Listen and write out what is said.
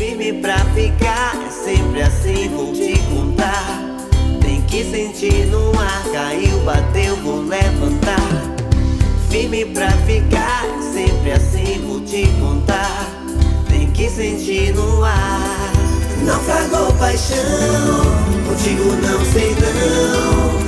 Firme pra ficar, é sempre assim, vou te contar. Tem que sentir no ar, caiu, bateu, vou levantar. Firme pra ficar, é sempre assim, vou te contar. Tem que sentir no ar. Naufragou paixão, contigo não sei não.